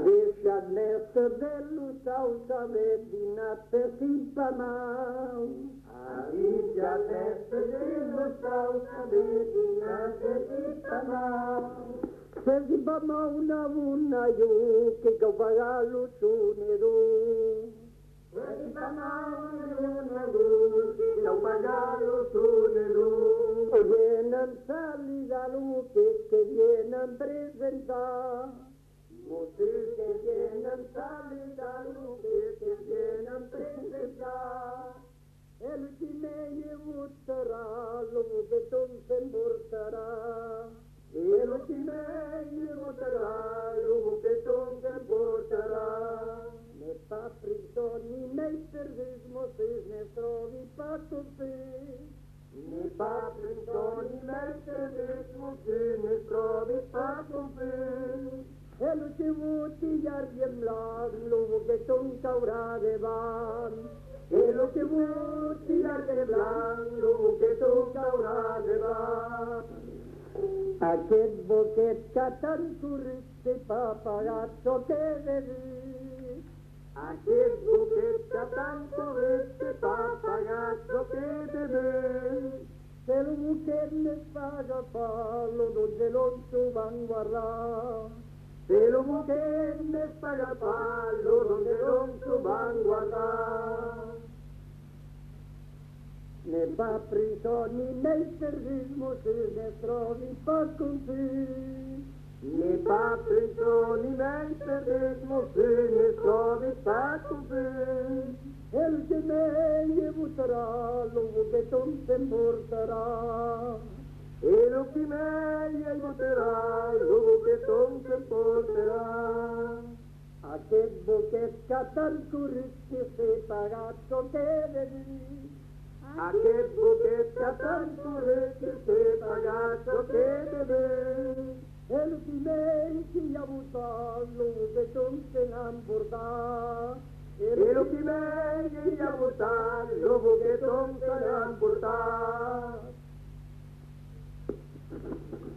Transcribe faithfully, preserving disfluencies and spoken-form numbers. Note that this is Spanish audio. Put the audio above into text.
Deixa nesta belo salsa medina participa mal. Deixa nesta belo salsa medina participa mal. Participa mal na una yo que cavalo sonero. Participa mal na una yo que cavalo sonero. Vienen salida lo que que vienen presentar. Muchos que vienen salida lo que que vienen presentar. El que me llevará lo que entonces importará. El que me llevará lo que entonces importará. Ne pa prisoni nei servismo se ne trovi patto se. Ne pa prisoni nei servismo se ne trovi patto se. El que voti jarjem lag lo que ton caurà de van. El que voti jarjem lag lo que ton caurà de van. Aquest boquet que tant corriste papagazzo que devi. Aquest boquet que tant corriste papagazzo que devi. Se lo boquet ne paga palo donde non tu van guardar. Se lo boquet ne paga palo donde non tu van guardar. Ne va prisoni nei servismo se ne trovi pa con te. Ne va prisoni nei servismo se ne trovi pa con te. El que me llevará lo que entonces importará. E lo que me llevará lo que entonces importará. Aquest boquet que tant corriste se pagazzo que devi. Aquest boquet que tant correste se pagazzo che devi. El primer que ha votado lo que entonces han portat. E lo que me ha portat lo que entonces han portat.